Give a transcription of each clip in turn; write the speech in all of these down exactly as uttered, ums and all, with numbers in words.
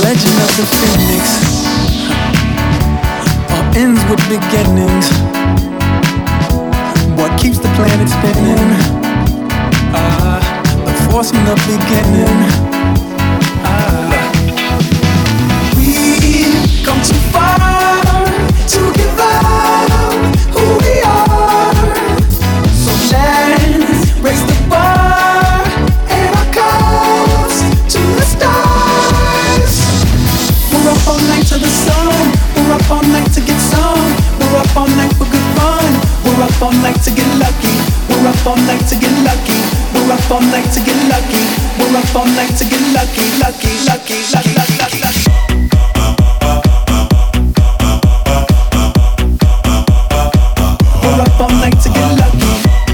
legend of the phoenix all ends with beginnings. What keeps the planet spinning? Ah, the force from the beginning. Ah, we've come too far to give up who we are. So let's raise the bar and our cups to the stars. We're up all night to the sun. We're up all night to get some. We're up all night for good fun. We're up all night to get lucky. We're up all night to get lucky. We're up all night to get lucky. We're up all night to get lucky, lucky, lucky, lucky, lucky, lucky, lucky. We're up all night to get lucky.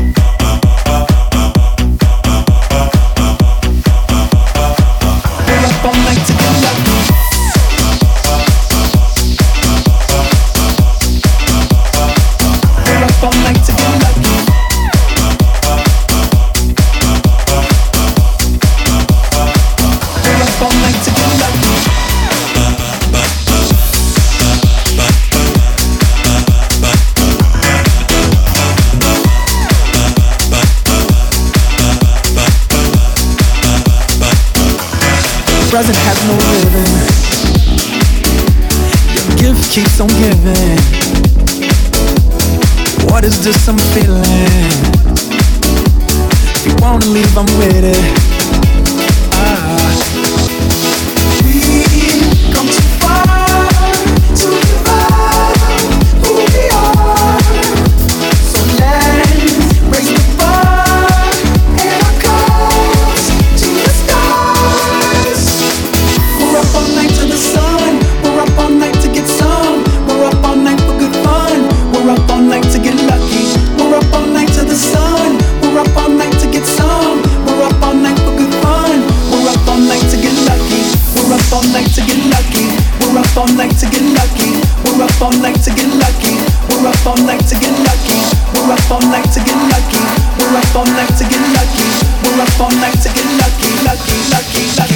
We're up all night to get lucky. We're up all night to get lucky. We're up all night to get lucky. Present has no rhythm. Your gift keeps on giving. What is this I'm feeling? If you wanna leave, I'm with it. Ah. We've come too far to give up who we are. So let's raise the bar and our cups to the stars. We're up all night to the sun. We're up all night to get some. We're up all night for good fun. We're up all night to get lucky. We're up all night to the sun. We're up all night to get some. We're up all night for good fun. We're up all night to get lucky. We're up all night to get lucky. We're up all night to get lucky. We're up all night to get lucky. We're up all night to get lucky. We're up all night to get lucky. We're up all night to get lucky. We're up all night to get lucky, lucky, lucky, lucky.